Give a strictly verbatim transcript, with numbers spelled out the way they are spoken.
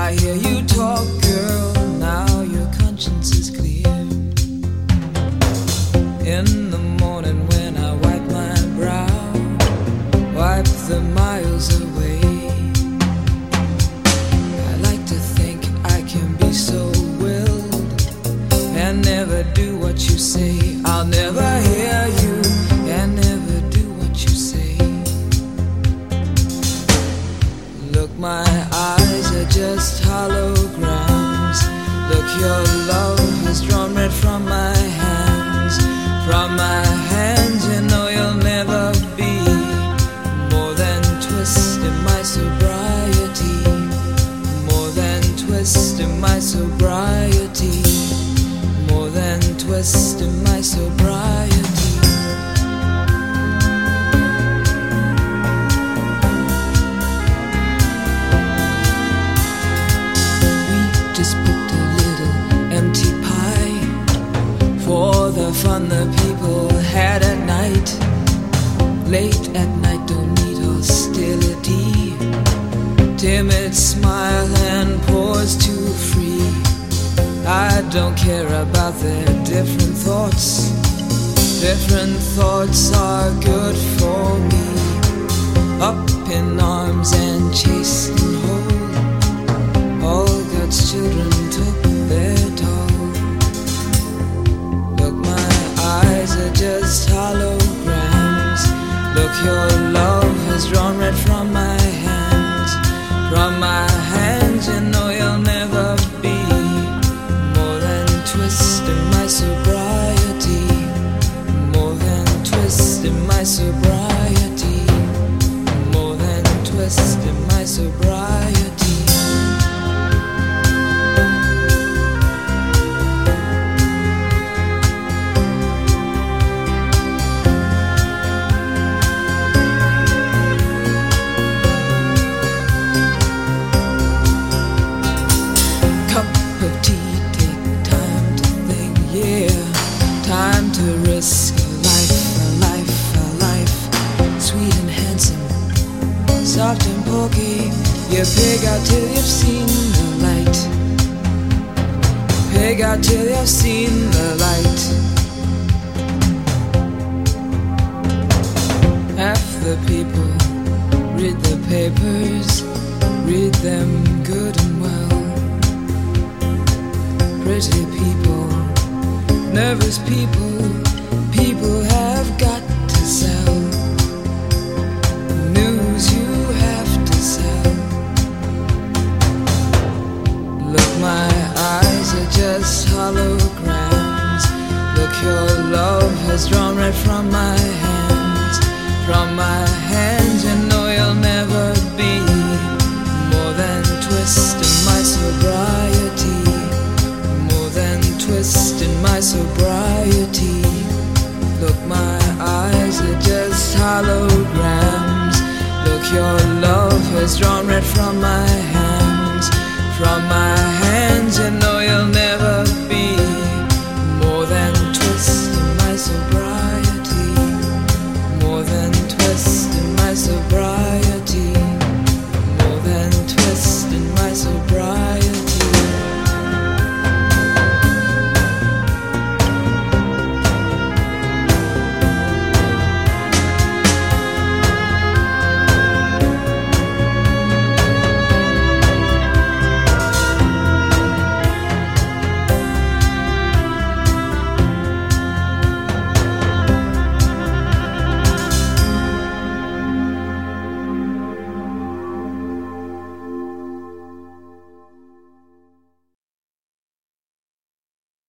I hear you talk, girl, now your conscience is clear. In the morning when I wipe my brow, wipe the miles away, I like to think I can be so willed and never do what you say. I'll never hear you and never do what you say. Look, my eyes are just holograms. Look, your love has drawn red from my hands. From my hands, you know you'll never be more than twist in my sobriety. More than twist in my sobriety. More than twist in my sobriety. Just put a little empty pie for the fun the people had at night. Late at night, don't need hostility. Timid smile and pause too free. I don't care about their different thoughts. Different thoughts are good for me. Up in arms and chased and hold. All God's children took their toll. Look, my eyes are just holograms. Look, your love has drawn red from my hands. From my hands, you know you'll never be more than twist in my sobriety. More than twist in my sobriety. More than twist in my sobriety. Risk a life, a life, a life, sweet and handsome, soft and pokey. You pig out till you've seen the light. Pig out till you've seen the light. Half the people read the papers, read them good and well. Pretty people, nervous people, people have got to sell. News you have to sell. Look, my eyes are just holograms. Look, your love has drawn red from my hands. From my hands, you know you'll never be more than twist in my sobriety. More than twist in my sobriety. Look, my eyes are just holograms. Look, your love has drawn red from my